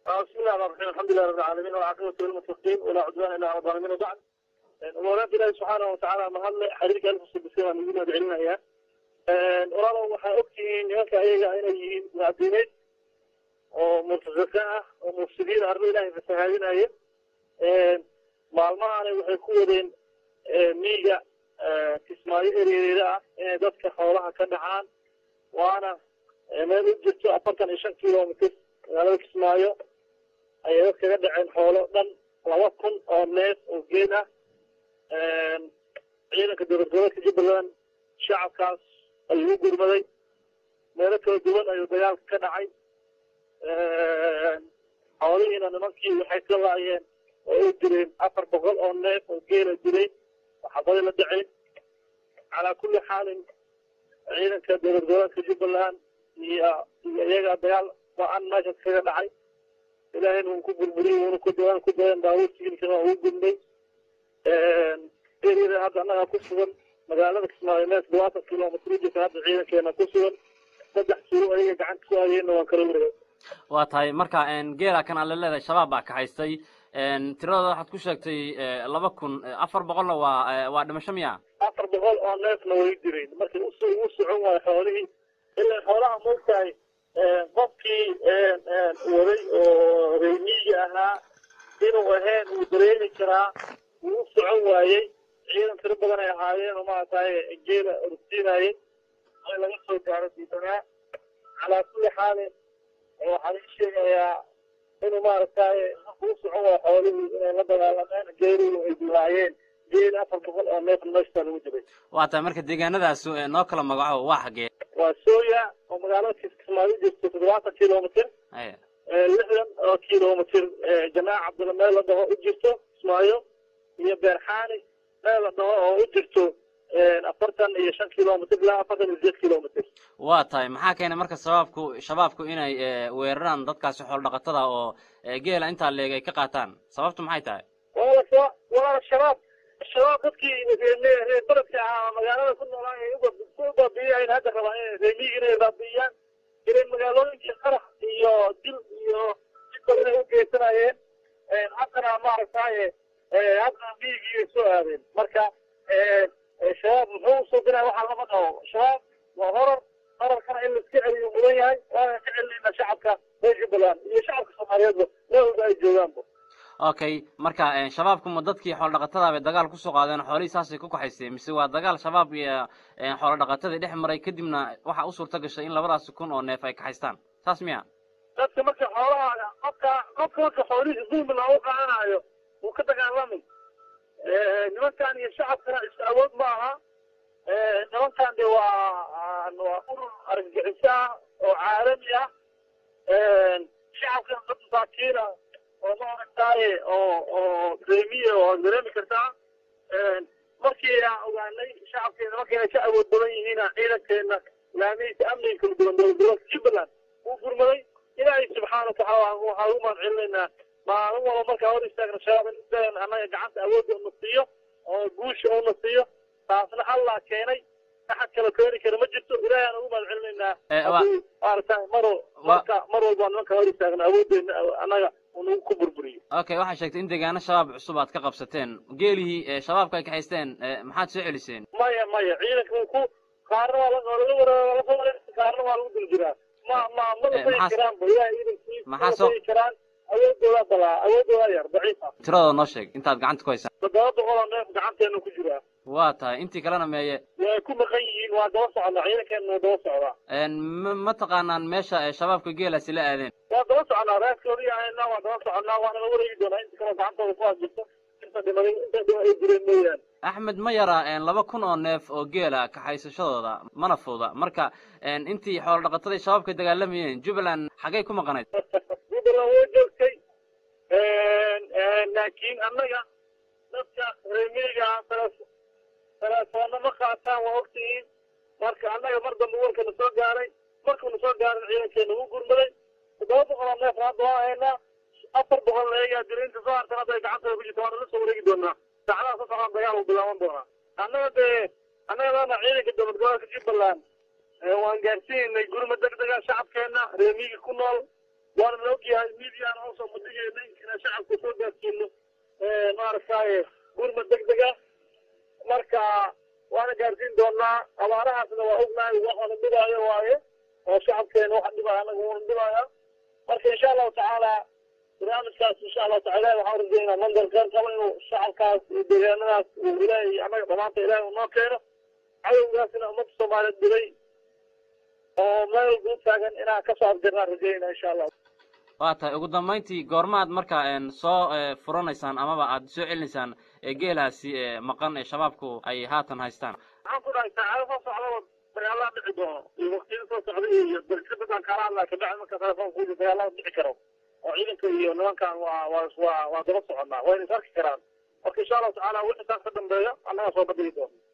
بسم الله الرحمن الرحيم الحمد لله رب العالمين والعاقبة للمتقين ولا عدوان إلا على الظالمين وبعد ولاد الله سبحانه وتعالى مهل حريق ألف السبسيرة من دون دعينا إياه ولا وحا أكتين يوكا أيها إنه معدينيت ومرتزقاء ومفسدين أرض الله فسهالين أيه معلمان وحيكودين ميجا كسماعي إريريدا إن دادك حولها كدعان وأنا ما نجدت أفرطن 5 كيلومتر على كسماعي أيه كذا دعين حوله دن لوكن أو ناس أو جينا ciidanka dowladgoboleedka Jubbaland shacabkaas ayuu gurmaday meelo kala duwan ayuu dagaalka ka dhacay xoolihiina nimankii waxay ka laayeen oo u dileen 400 oo neef oo geela dilay waxa badan la dhacay على كل حال ciidanka dowladgoboleedka Jubbaland iyo iyaga dagaal baan meesha kaga dhacay ilaahay inuu ku burburiyay inuu ku dawaan daawooyinka uu gudbay إذا هذا أنا كسبان مجالات كسماء الناس 20 كيلومتر يجي في هذا العين كنا كسبان بدأ سلوك أي جعان كسوالين وكرمره. وطيب مركا إن جيرا كان على الله الشباب بقى حيستي إن ترى راح تكشكتي لا بكون أفر بقول وعد مشمية. أفر بقول الناس لو يدرين مركا وسعوا حواليه إلا حوالها مركا بقي وريميجها إنه وهان ودرين كرا وسعوا ciidan tiro badan ay ahaayeen oo ma tahay geela urtiinay ay laga soo gaaray diidana ala kulli xaal waxa la sheegayaa inuu ma tahay uu socdo xoolihii inay la dagaalameen geeriyo ay dilaayeen geel 400 oo neef meeshta lagu jiray waata marka deegaanadaas noo kala magaco waa xagee waa sooya oo magaalada Kismaayo jirto 7 kiiloomitir ay 60 kiiloomitir janaac Cabdulmeel la dhaho u jirto Kismaayo iyo Beerxaani لا لا وجرتو أفرتن يشان كيلومتر لا أفرتن 8 كيلومتر. واتاي maxaa keenay marka shabaabku inay weeraraan dadkaas xoolo dhaqatada oo geela inta leegay ka qaataan sababtu maxay tahay wala shabaab dadkii baradka magaalada ku noolaa uga baabiyeen hadda rabaan reemiga baabiyaan inay magaalooyinka qarax iyo dil iyo sidoo u geesanayeen hadana ma aragtay hadda biigii soo aadeen marka shabaab muxuu soo diray waxa lama dhaho shabaab waa horar kana in la iska celiyo mudan yahay waa ka celinayna shacabka Jubbaland iyo shacabka Soomaaliyeed meel ay joogaan okay marka shabaabku ma dadkii xoolo dhaqatada ay dagaal ku soo qaadeen xoolihii saas ay ku qaxaysay mise waa dagaal shabaab iyo xoolo dhaqatada dhex maray kadibna waxa u suurta gashay in labadaas kun oo neef ay ka haystaan saas miya dadka marka xoolaha qofka xoolihiisa dulmi loo qaadanayo وكذا قال نمكن الشعب كان يستعود معها نمكن وأمور أرجعية وعالمية شعب كان ضد ذاكرة وما نتاعي أو دريمية ودريمي كرتا مركي أوغاني شعب كان مركي شعب ودريمي هنا إذا كان لامي تأمني كل دولة Jubbaland وفرمي إلهي سبحانه وتعالى وهو ما علمنا ما هو مركا هو يستغرق شباب إنسان أنا جعلت أود النصية أو جوش أو النصية فأصلا الله كيني أحد كلا كيني كلا مجلس إلهي أنا هو العلم إنه أرتاح مرو بان مركا هو يستغرق أود أنا ونكبر بري. أوكي واحد شكت أنت جانا شباب عصابات كقبستين جيلي شباب كاي كحيستين محد سعلي سين. مايا عينك منكو قارن ولا قارن ولا بالجرا ما كلام بيا ما حاسو أود يا ضعيفة. ترى نشيك أنت قعدت كويسة. بدأت والله قعدت أنا كجرا. واتا أنت كلنا ما كل مخيل ودوس على عينك إنه دوس على. إن ما تقانا ماشى شباب كجيل سلاء ذين. ودوس على رأس كوريا أنا ودوس على وأنا أوريد أنا أنت كنا قعدت وفاز جدا. أنت دمرين أنت دمرين أحمد ما يرى إن لما كنا نف أو جيلا كحيس شذا ما نفوضا مركا إن أنت حول لقطة شباب كتجلمين Jubbaland حاجيكم ما قنيت. وجودك لكن أنا نفس رميجا ثلاثة ما خاطا وقتين مركا أنا برضه نقول كنا صار جاري مركا نصار جاري العيلة كنا نقول ملي وده بقول أنا فرضوا هنا أفر بقول هي جرين تزار ترى ده قعدت بيجي توارد صوري جدنا تعال صار ضياع وبلاون دونا أنا عيلة كده بتقول Jubbaland وان جالسين يقولوا مدك شعب كنا رميجا كنول وانا نوكي هاي ميديا انا اوصل مدقي ان شعب كسود كله ماركاي قرمة دقدقة marka waana gaarsiin doonaa abaarahaasna waa ognahay waxaana dhibaayo waaye oo shacabkeena waxa dhibaya anaga waana dhibaya marka insha allahu tacaala barnaamijkaas insha allahu tacaala waxaan rajeynaa mandar khayr qaba inuu shacabkaas iyo deegaanadaas uu ilaahay anaga dhamaanta ilaahay uu noo keeno cadowgaasina ummadda soomaaliyeed dilay oo meel guud taagan inaan kasoo afjarnaan rajeynaa insha allah waa tahay ugu dambeyntii goormaad marka soo furanaysaan amaba aad soo celinaysaan geelaasi maqan ee shabaabku ay haatan haystaan waxaan ku dhahay saacado soo socdaba dagaalada dhici doono iyo waqtiyada soo socday iyo darkabadaan kala hadlaa kabacdi marka telefoonkuuda dagaalada dhici karo oo ciidanka iyo nimankan waa daba soconnaa wayna is arki karaan marka insha allahu tacaala wixii taas ka dambeeya annaga soo badigi doono